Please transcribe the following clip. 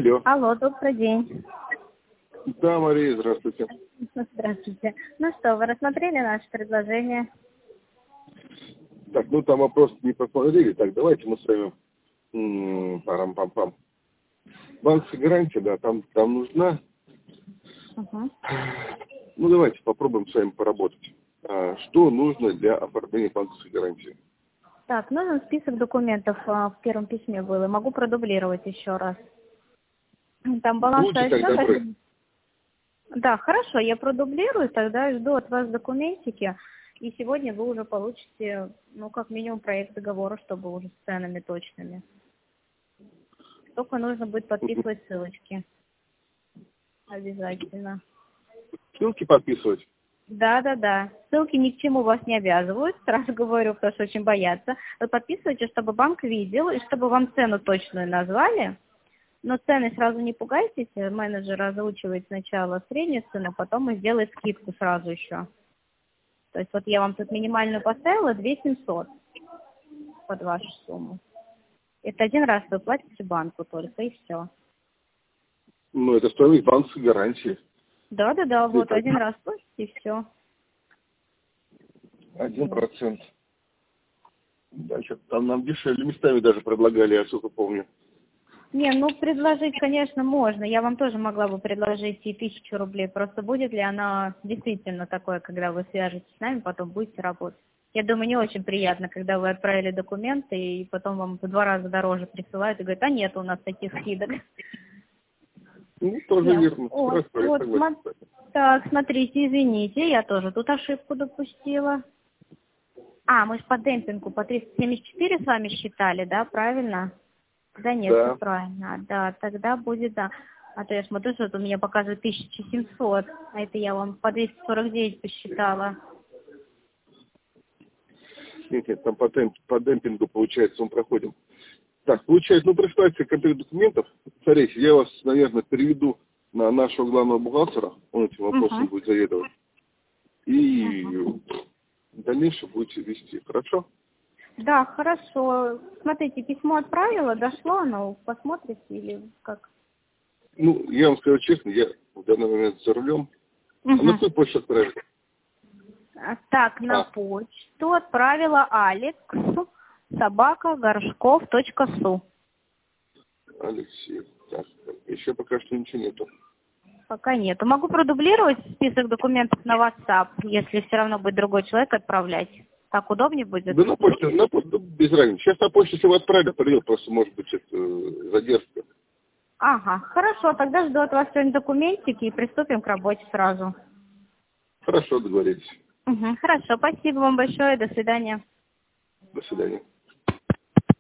Алло. Алло, добрый день. Да, Мария, здравствуйте. Здравствуйте. Ну что, вы рассмотрели наше предложение? Так, ну там вопрос не посмотрели. Так, давайте мы с вами... Парам-пам-пам. Банковская гарантия, да, там нужна. Угу. Ну, давайте попробуем с вами поработать. Что нужно для оформления банковской гарантии? Так, нужен список документов в первом письме был. И могу продублировать еще раз. Там Будьте балансовый так добры. счет. Да, хорошо, я продублирую, тогда жду от вас документики. И сегодня вы уже получите, ну, как минимум, проект договора, чтобы уже с ценами точными. Только нужно будет подписывать ссылочки. Обязательно. Ссылки подписывать? Да. Ссылки ни к чему вас не обязывают, сразу говорю, потому что очень боятся. Вы подписываете, чтобы банк видел, и чтобы вам цену точную назвали. Но цены сразу не пугайтесь, менеджер озвучивает сначала среднюю цену, потом и сделает скидку сразу еще. То есть вот я вам тут минимальную поставила 2700 под вашу сумму. Это один раз вы платите банку только, и все. Ну, это стоимость банковской гарантии. Да, вот один раз платите, и все. 1%. Да, что-то там нам дешевле местами даже предлагали, я сколько помню. Не, ну предложить, конечно, можно. Я вам тоже могла бы предложить и 1000 рублей. Просто будет ли она действительно такое, когда вы свяжетесь с нами, потом будете работать? Я думаю, не очень приятно, когда вы отправили документы, и потом вам в 2 раза дороже присылают и говорят, а нет у нас таких скидок. Ну, тоже Нет. верно. Вот, Согласен. так, смотрите, извините, я тоже тут ошибку допустила. Мы же по демпингу по 374 с вами считали, да, правильно? Да нет, Да. все правильно. Да, тогда будет, да. А то я смотрю, что у меня показывает 1700, а это я вам по 249 посчитала. Нет, там по демпингу, получается, мы проходим. Так, получается, присылайте комплект документов. Смотрите, я вас, наверное, переведу на нашего главного бухгалтера, он этим вопросом будет заведовать. И в дальнейшем будете вести. Хорошо? Да, хорошо. Смотрите, письмо отправила, дошло оно, посмотрите или как? Ну, я вам скажу честно, я в данный момент за рулем. А на какую почту отправить? Так, на почту отправила Алекс, @горшков.су. Алексей. Так, еще пока что ничего нету. Пока нету. Могу продублировать список документов на WhatsApp, если все равно будет другой человек отправлять. Так удобнее будет? Да на почту без разницы. Сейчас на почту, если вы отправили, придет, просто может быть это задержка. Ага, хорошо, тогда жду от вас сегодня документики и приступим к работе сразу. Хорошо, договорились. Хорошо, спасибо вам большое, до свидания. До свидания.